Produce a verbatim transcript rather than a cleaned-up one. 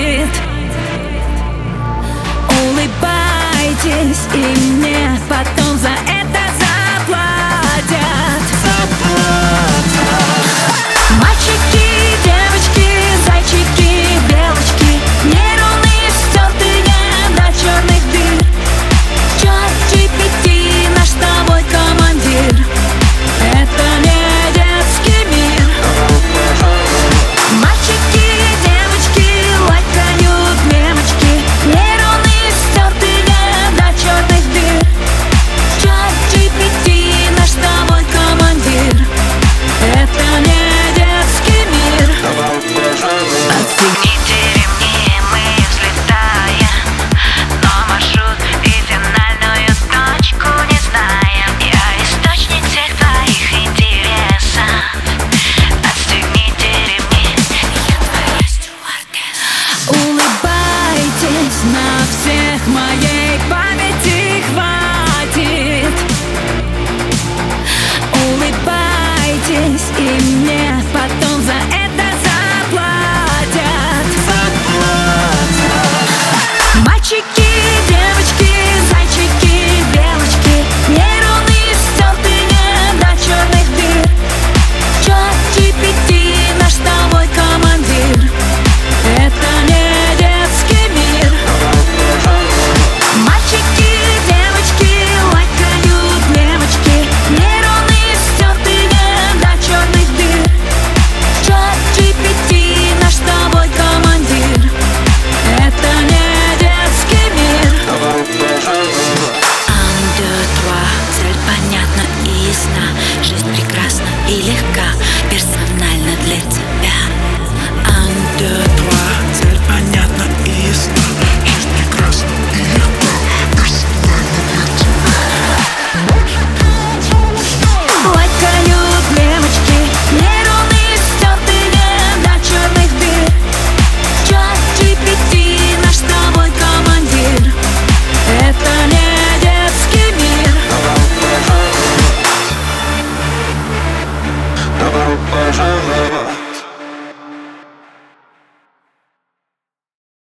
командит. Улыбайтесь, и мне потом за это заплатят. Мальчики, девочки, зайчики, белочки, нейроны стертые до черных дыр. Чат джи пи ти наш с тобой командир. Это не детский мир. Мальчики, девочки, лайкают мемочки, нейроны стертые до черных дыр. Чат джи пи ти наш с тобой командир. Это не детский мир. Отстегните ремни, мы взлетаем, но маршрут и финальную точку не знаем. Я источник всех твоих интересов. Отстегните ремни, я твоя стюардесса. Улыбайтесь на всех моей